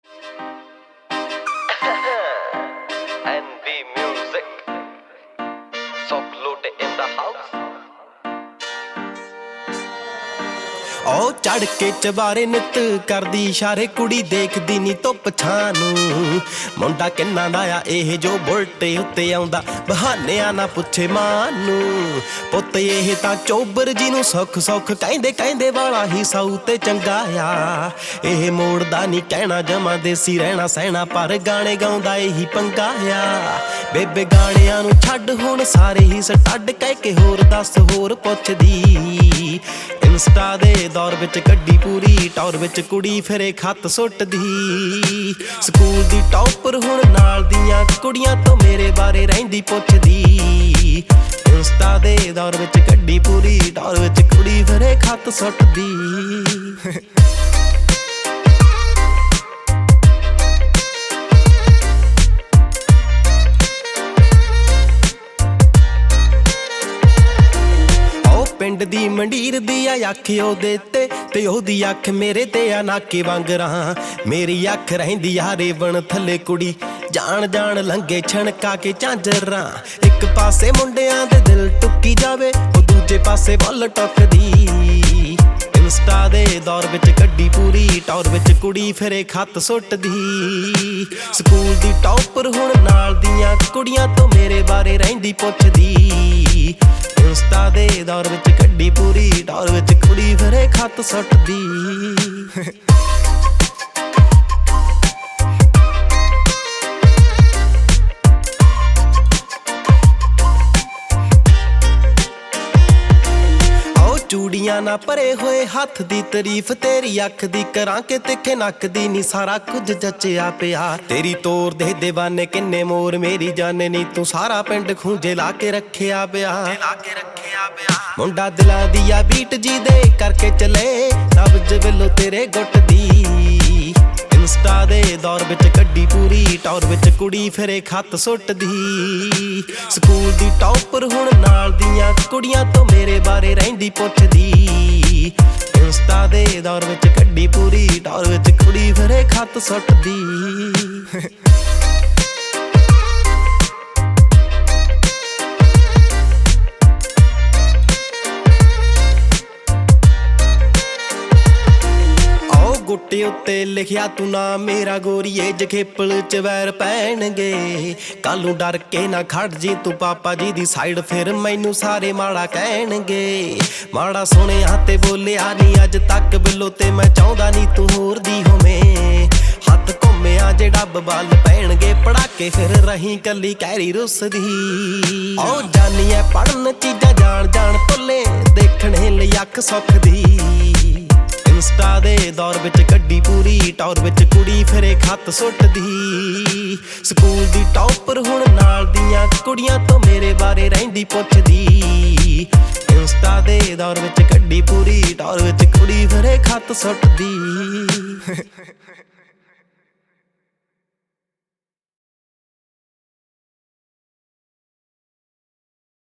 NB Music, Sock Loot in the house. ओ चढ़ के चबारे नित करदी इशारे कुड़ी देखदी नी धुप छां नूं मुंडा किन्ना दा आ एह जो बुलटे उत्ते आउंदा बहानियां ना पुछे मां नूं पुੱਤ ਇਹ ਤਾਂ ਚੋਬਰ ਜੀ ਨੂੰ ਸੁੱਖ ਸੁੱਖ ਕਹਿੰਦੇ ਕਹਿੰਦੇ ਵਾਲਾ ਹੀ ਸਾਊ ਤੇ ਚੰਗਾ ਆ ਇਹ ਮੋੜਦਾ ਨਹੀਂ ਕਹਿਣਾ ਜਮਾ ਦੇਸੀ ਰਹਿਣਾ ਸਹਿਣਾ ਪਰ ਗਾਣੇ ਗਾਉਂਦਾ ਇਹੀ ਪੰਗਾ ਆ ਬੇਬੇ ਗਾਣਿਆਂ ਨੂੰ ਛੱਡ ਹੁਣ ਸਾਰੇ ਹੀ ਸਟੱਡ ਕਹਿ ਕੇ ਹੋਰ ਦੱਸ ਹੋਰ ਪੁੱਛਦੀ ਇੰਸਟਾ ਦੇ ਦੌਰ ਵਿੱਚ ਗੱਡੀ ਪੂਰੀ ਟੌਰ ਵਿੱਚ ਕੁੜੀ ਫਿਰੇ ਖੱਤ ਸੁੱਟਦੀ ਸਕੂਲ ਦੀ ਟੌਪਰ ਹੁਣ ਨਾਲ ਦੀਆਂ ਕੁੜੀਆਂ ਤੋਂ ਮੇਰੇ ਬਾਰੇ ਰਹਿੰਦੀ ਪੁੱਛਦੀ ਇੰਸਟਾ ਦੇ ਦੌਰ ਵਿੱਚ ਗੱਡੀ ਪੂਰੀ ਟੌਰ ਵਿੱਚ ਕੁੜੀ ਫਿਰੇ ਖੱਤ ਸੁੱਟਦੀ ਪਿੰਡ ਦੀ ਮੰਡੀਰ ਦੀ ਆ ਅੱਖ ਉਹਦੇ ਤੇ ਉਹਦੀ ਅੱਖ ਮੇਰੇ ਤੇ ਆ ਨਾਕੇ ਵਾਂਗਰਾਂ ਮੇਰੀ ਅੱਖ ਰਹਿੰਦੀ ਆ ਰੇਵਣ ਥੱਲੇ ਕੁੜੀ ਜਾਣ ਜਾਣ ਲੰਗੇ ਛਣਕਾ ਕੇ ਝਾਂਜਰਾਂ ਇੱਕ ਪਾਸੇ ਮੁੰਡਿਆਂ ਦੇ ਦਿਲ ਟੁੱਕੀ ਜਾਵੇ ਉਹ ਦੂਜੇ ਪਾਸੇ ਵੱਲ ਟੁੱਕਦੀ ਇੰਸਟਾ ਦੇ ਦੌਰ ਵਿੱਚ ਗੱਡੀ ਪੂਰੀ ਟੌਰ ਵਿੱਚ ਕੁੜੀ ਫਿਰੇ ਖੱਤ ਸੁੱਟਦੀ ਸਕੂਲ ਦੀ ਟੌਪਰ ਹੁਣ ਨਾਲ ਦੀਆਂ ਕੁੜੀਆਂ ਤੋਂ ਮੇਰੇ ਬਾਰੇ ਰਹਿੰਦੀ ਪੁੱਛਦੀ ਇੰਸਟਾ ਦੇ ਦੌਰ ਵਿੱਚ ਗੱਡੀ ਪੂਰੀ ਟੌਰ ਵਿੱਚ ਕੁੜੀ ਫਿਰੇ ਖੱਤ ਸੁੱਟਦੀ ਚੂੜੀਆਂ ਨਾ ਭਰੇ ਹੋਏ ਹੱਥ ਦੀ ਤਾਰੀਫ ਤੇਰੀ ਅੱਖ ਦੀ ਕਰਾਂ ਕਿ ਤਿੱਖੇ ਨੱਕ ਦੀ ਨੀ ਸਾਰਾ ਕੁਝ ਜੱਚਿਆ ਪਿਆ ਤੇਰੀ ਤੋਰ ਦੇ دیਵਾਨੇ ਕਿੰਨੇ ਮੋਰ ਮੇਰੀ ਜਾਨੇ ਨੀ ਤੂੰ ਸਾਰਾ ਪਿੰਡ ਖੂੰਜੇ ਲਾ ਕੇ ਰੱਖਿਆ ਪਿਆ ਮੁੰਡਾ ਦਿਲਾਂ ਦੀ ਆ ਬੀਟ ਜੀ ਦੇ ਕਰਕੇ ਚਲੇ ਨਬਜ ਵੱਲੋਂ ਤੇਰੇ ਗੁੱਟ ਦੀ ਇੰਸਟਾ ਦੇ ਦੌਰ ਵਿੱਚ ਗੱਡੀ ਪੂਰੀ ਟੌਰ ਵਿੱਚ ਕੁੜੀ ਫਿਰੇ ਖੱਤ ਸੁੱਟਦੀ ਸਕੂਲ ਦੀ ਟੌਪਰ ਹੁਣ ਨਾਲ ਦੀਆਂ ਕੁੜੀਆਂ ਤੋਂ ਮੇਰੇ ਬਾਰੇ ਰਹਿੰਦੀ ਪੁੱਛਦੀ ਇੰਸਟਾ ਦੇ ਦੌਰ ਵਿੱਚ ਗੱਡੀ ਪੂਰੀ ਟੌਰ ਵਿੱਚ ਕੁੜੀ ਫਿਰੇ ਖੱਤ ਸੁੱਟਦੀ ਗੁੱਟੇ ਉੱਤੇ ਲਿਖਿਆ ਤੂੰ ਨਾ ਮੇਰਾ ਗੋਰੀਏ ਜਖੇਪਲ ਚ ਵੈਰ ਪੈਣਗੇ ਕੱਲ ਨੂੰ ਡਰ ਕੇ ਨਾ ਖੜ ਜੀ ਤੂੰ ਪਾਪਾ ਜੀ ਦੀ ਸਾਈਡ ਫਿਰ ਮੈਨੂੰ ਸਾਰੇ ਮਾੜਾ ਕਹਿਣਗੇ ਮਾੜਾ ਸੁਣਿਆ ਤੇ ਬੋਲਿਆ ਨਹੀਂ ਅੱਜ ਤੱਕ ਬਿੱਲੋ ਤੇ ਮੈਂ ਚਾਹੁੰਦਾ ਨਹੀਂ ਤੂੰ ਹੋਰ ਦੀ ਹੋਵੇਂ ਹੱਥ ਘੁੰਮਿਆ ਜੇ ਡੱਬ ਬੱਲ ਪੈਣਗੇ ਪੜਾਕੇ ਫਿਰ ਰਹੀ ਕੱਲੀ ਕਹਿਰੀ ਰੁੱਸਦੀ ਓ ਜਾਨੀ ਐ ਪੜਨ ਚੀਜ਼ਾਂ ਜਾਣ ਜਾਣ ਭੁੱਲੇ ਦੇਖਣੇ ਲਈ ਅੱਖ ਸੁੱਖ ਦੀ ਇੰਸਟਾ ਦੇ ਦੌਰ ਵਿੱਚ ਗੱਡੀ ਪੂਰੀ ਟੌਰ ਵਿੱਚ ਕੁੜੀ ਫਿਰੇ ਖੱਤ ਸੁੱਟਦੀ ਸਕੂਲ ਦੀ ਟੌਪਰ ਹੁਣ ਨਾਲ ਦੀਆਂ ਕੁੜੀਆਂ ਤੋਂ ਮੇਰੇ ਬਾਰੇ ਰਹਿੰਦੀ ਪੁੱਛਦੀ ਇੰਸਟਾ ਦੇ ਦੌਰ ਵਿੱਚ ਗੱਡੀ ਪੂਰੀ ਟੌਰ ਵਿੱਚ ਕੁੜੀ ਫਿਰੇ ਖੱਤ ਸੁੱਟਦੀ